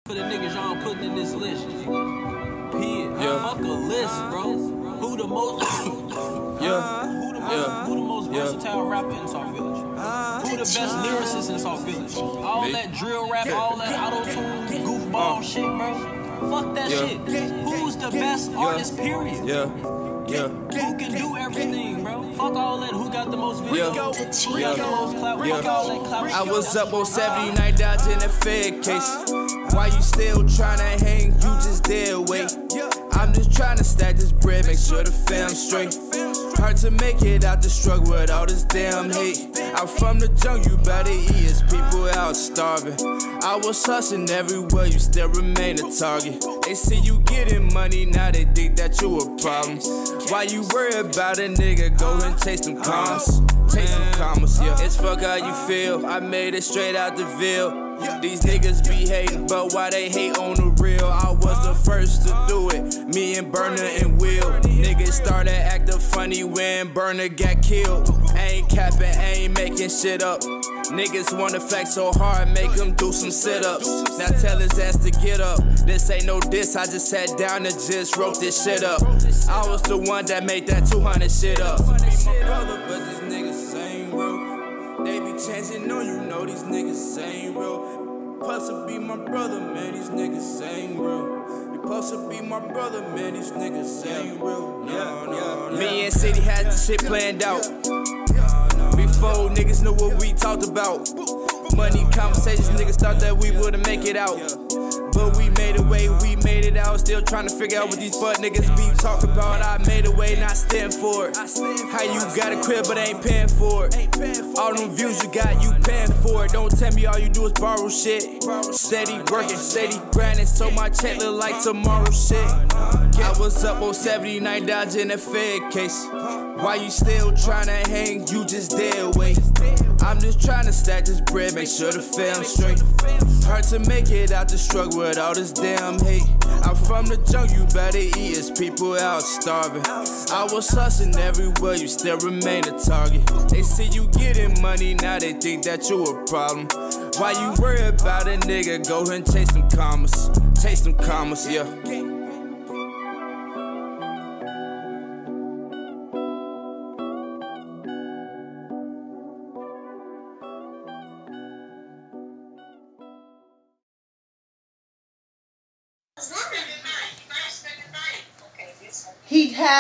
For the niggas y'all putting in this list. Fuck a list, bro. Who the most who the most versatile rapper in South Village? Who the best lyricist in South Village? All that drill rap, all that auto-tune, goofball shit, bro. Fuck that shit. Who's the best artist, period? Who can do everything, bro? Fuck all that. Who got the most video? Who got the most clout? Fuck all that clout. I was up on 79 dodging a Fed case. Why you still tryna hang? You just dead weight. I'm just tryna stack this bread, make sure the fam straight. Hard to make it out the struggle with all this damn hate. I'm from the jungle, you better eat, it's people out starving. I was hustling everywhere, you still remain a target. They see you getting money, now they think that you a problem. Why you worry about a nigga, go and chase them commas. Chase them commas, yeah. It's fuck how you feel, I made it straight out the Ville. These niggas be hating, but why they hate on the real? I was the first to do it, me and Burner and Will. Niggas started acting funny when Burner got killed. I ain't capping, I ain't making shit up. Niggas wanna flex so hard, make them do some sit-ups. Now tell his ass to get up. This ain't no diss, I just sat down and just wrote this shit up. I was the one that made that 200 shit up. Be my brother, but these niggas ain't real. They be changing on you, know these niggas ain't real. Supposed to be my brother, man, these niggas ain't real. You supposed to be my brother, man, these niggas ain't real. Me and City had the shit planned out. Before niggas knew what we talked about. Money conversations, niggas thought that we wouldn't make it out. But we made a way, we made it out. Still trying to figure out what these fuck niggas be talking about. I made a way, not stand for it. How you got a crib but ain't paying for it? All them views you got, you paying for it. Don't tell me all you do is borrow shit. Steady working, steady grinding, so my check look like tomorrow shit. I was up on 79 dodging a Fed case. Why you still tryna hang? You just dead weight. I'm just tryna stack this bread, make sure the fam straight. Hard to make it out the struggle with all this damn hate. I'm from the jungle, you better eat, it's people out starving. I was hustling everywhere, you still remain a target. They see you getting money, now they think that you a problem. Why you worry about a nigga, go and chase them commas. Chase them commas, yeah. He had